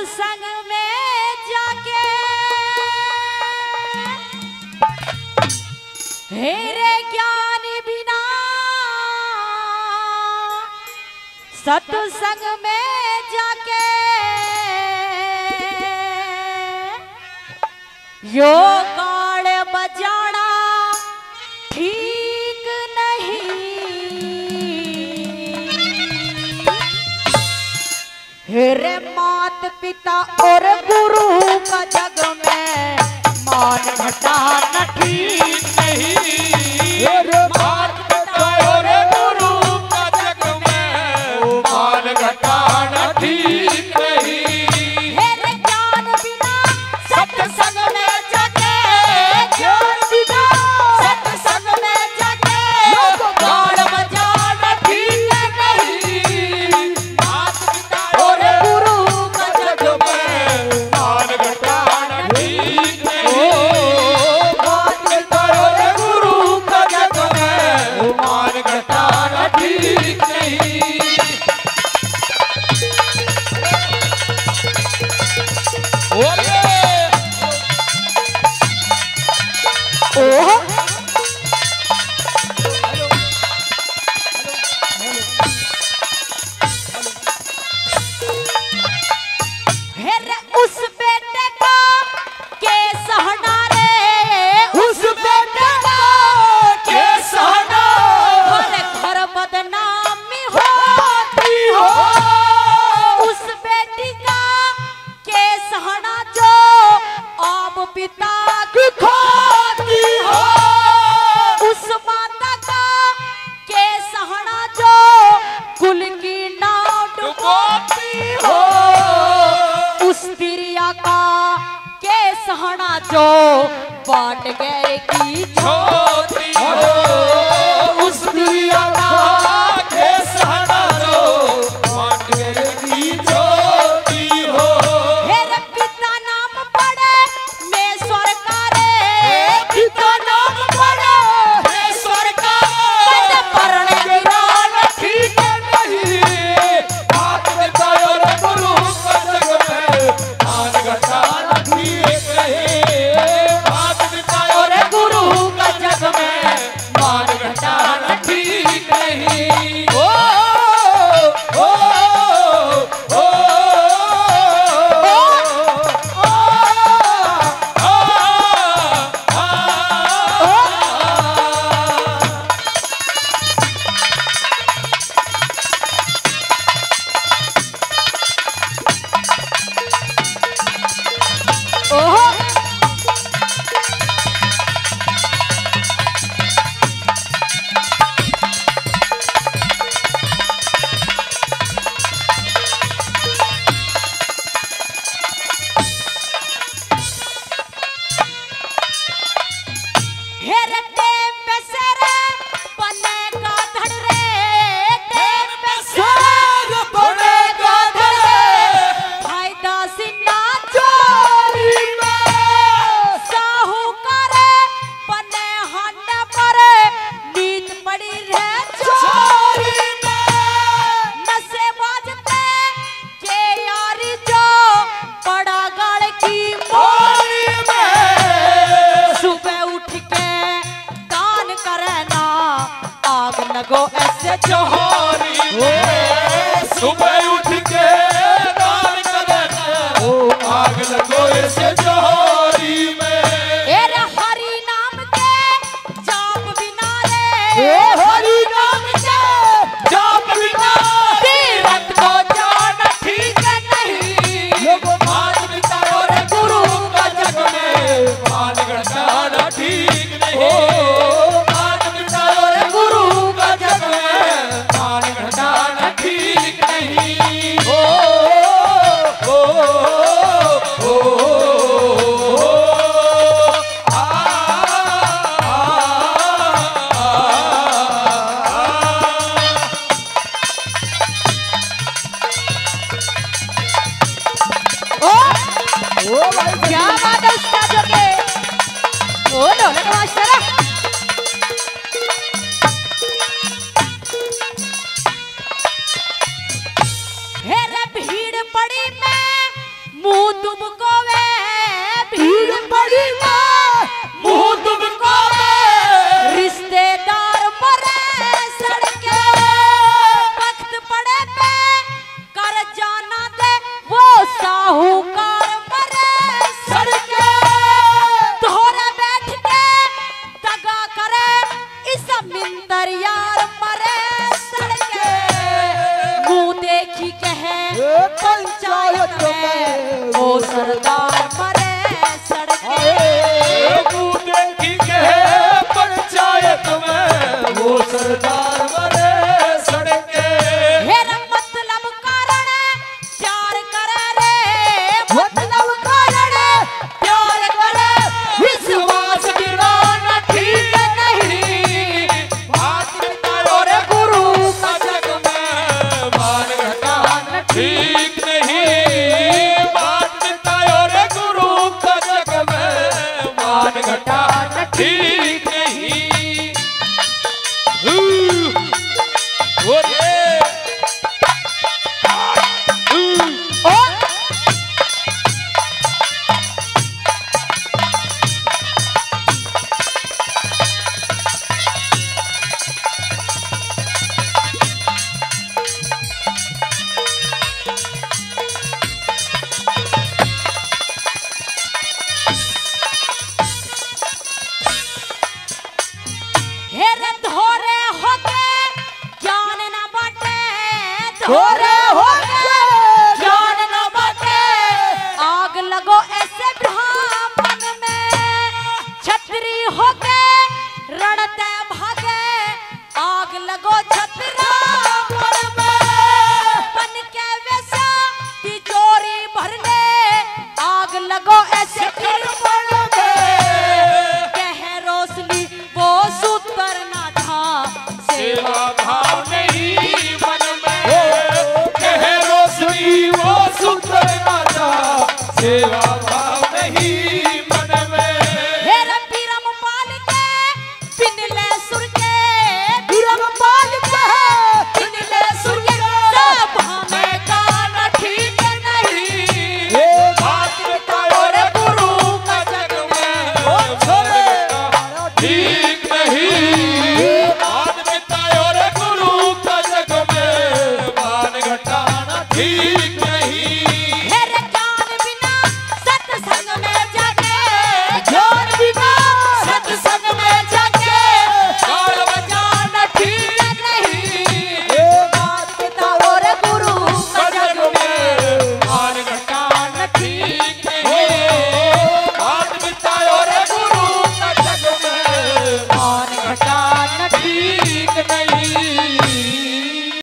सत्संग में जाके हेरे ज्ञान बिना सत्संग में जाके यो गाड़ बजाना ठीक नहीं। हेरे मात पिता और गुरु का जग में मान घटाना ठीक नहीं। हेरे मात पिता और गुरु का जग में मान घटाना ठीक नहीं। हेरे ज्ञान बिना सत्संग में जाके ज्ञान बिना सत्संग में जाके गाड़ बजाना ठीक नहीं। मात पिता और गुरु का जग में मान घटाना ठीक नहीं। मात पिता और गुरु का जग में मान घटाना ठीक नहीं। ओह हेरे उस बेटे का केस हटा रे उस बेटे का केस हटा हरे घर बदनामी होती हो। उस बेटी का केस हटा जो अब पिता की खाती हो। उस माता का केस हटा जो कुल की नाव डुबोती हो। उस तिरिया का केस हटा जो बाट गए की छोटी हो। उस दुनिया का केस हटा दो मांगे की छोटी हो। हेरे पिता नाम पड़े मैं स्वर्ग रे पिता नाम पड़े हे सरकार बड़े परणे गिरान ठीक नहीं। बात पिता और गुरु का जग में मान घटाना ठीक नहीं। बात पिता और गुरु का जग में मान घटाना ठीक नहीं। ओ ओ ओ ओहो हेरे टेम पे सेरे बने का धड़ रे टेम पे सेरे बने का धड़ रे फायदा सिन्ना चोरी में साहूकार बने हंड पर नीत पड़ी रे चोरी में नशे बाजते के यारी जो बड़ा गड़ की मोरी में सुबह उठ के दान करना आग लगो ऐसे जोहरी में सुबह उठ के दान करना आग लगो ऐसे जोहरी में। एरे हरि नाम के जाप बिना रे हरि नाम के जाप बिना तीरथ को जाना ठीक नहीं। लोगों मान पिता और गुरु का जग में मान घटाना ठीक नहीं। मान पिता और गुरु का जग में मान घटाना ठीक नहीं। ओ ओ ओ आ ओ भाई क्या बात है उस्तादों के। ओ ढोलक मास्टर हेरे भीड़ पड़ी में घटाना ठीक नहीं। ओरे हेरे धोरे होके ज्ञान न बाटे धोरे